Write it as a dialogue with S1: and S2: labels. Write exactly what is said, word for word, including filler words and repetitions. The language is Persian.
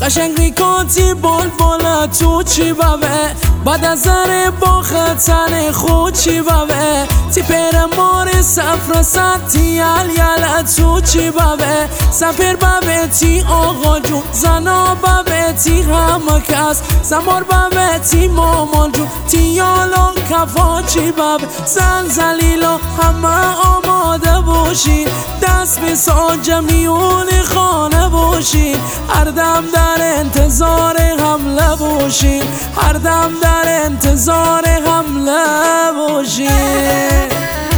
S1: قشنگ ریکاتی بول بول تو چی بابه بعد از زره با خطن خود چی بابه تی پر مار سفر سطی یل یل تو چی بابه سفر بابه تی آقا جون زنا بابه تی همه کس زمار بابه تی مامان جون تی یالا کفا چی بابه زن زلیلا همه آماده باشین دست به ساج میون خانه باشین هر دم در انتظار حمله باشین هر دم در انتظار حمله باشین